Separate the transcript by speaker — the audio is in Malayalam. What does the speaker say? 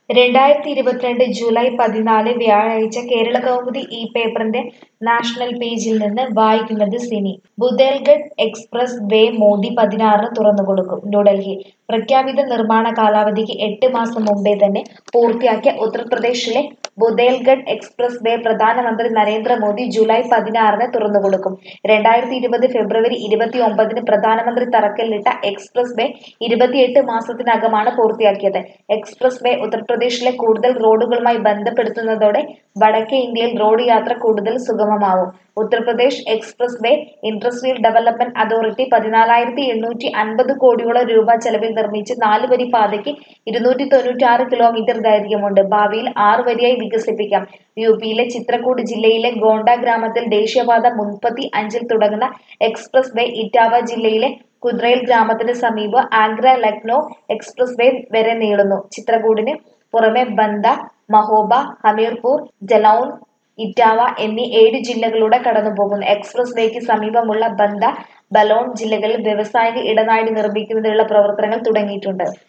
Speaker 1: 2022 ജൂലൈ 14 വ്യാഴാഴ്ച കേരളകൗമുദി ഈ പേപ്പറിന്റെ നാഷണൽ പേജിൽ നിന്ന് വായിക്കുന്നത് സിനി. ബുന്ദേൽഖണ്ഡ് എക്സ്പ്രസ് വേ മോദി 16-ന് തുറന്നുകൊടുക്കും. ന്യൂഡൽഹി: പ്രഖ്യാപിത നിർമ്മാണ കാലാവധിക്ക് 8 മാസം മുമ്പേ തന്നെ പൂർത്തിയാക്കിയ ഉത്തർപ്രദേശിലെ ബുന്ദേൽഖണ്ഡ് എക്സ്പ്രസ് വേ പ്രധാനമന്ത്രി നരേന്ദ്രമോദി ജൂലൈ 16-ന് തുറന്നുകൊടുക്കും. 2020 ഫെബ്രുവരി 29-ന് പ്രധാനമന്ത്രി തറക്കല്ലിട്ട എക്സ്പ്രസ് വേ 28 മാസത്തിനകമാണ് പൂർത്തിയാക്കിയത്. എക്സ്പ്രസ് വേ ഉത്തർപ്രദേശിലെ കൂടുതൽ റോഡുകളുമായി ബന്ധപ്പെടുത്തുന്നതോടെ വടക്കേ ഇന്ത്യയിൽ റോഡ് യാത്ര കൂടുതൽ സുഗമമാവും. Uttar Pradesh express way industrial development authority 14,850 കോടിയോളം രൂപ ചെലവിൽ നിർമ്മിച്ച 4 വരി പാതയ്ക്ക് 296 കിലോമീറ്റർ ദൈർഘ്യമുണ്ട്. ഭാവിയിൽ 6 വരിയായി വികസിപ്പിക്കാം. യുപിയിലെ ചിത്രകൂട് ജില്ലയിലെ ഗോണ്ട ഗ്രാമത്തിൽ ദേശീയപാത 35-ൽ തുടങ്ങുന്ന എക്സ്പ്രസ് വേ ഇറ്റാവ ജില്ലയിലെ കുദ്രേൽ ഗ്രാമത്തിന് സമീപം ആഗ്ര ലക്നോ എക്സ്പ്രസ് വേ വരെ നീളുന്നു. ചിത്രകൂടിന് പുറമെ ബന്ദ, മഹോബ, ഹമീർപൂർ, ജലൗൻ, ഇറ്റാവ എന്നീ 7 ജില്ലകളിലൂടെ കടന്നുപോകുന്നു. എക്സ്പ്രസ് വേക്ക് സമീപമുള്ള ബന്ദ, ബലോൺ ജില്ലകളിൽ വ്യാവസായിക ഇടനാഴി നിർമ്മിക്കുന്നതിനുള്ള പ്രവർത്തനങ്ങൾ തുടങ്ങിയിട്ടുണ്ട്.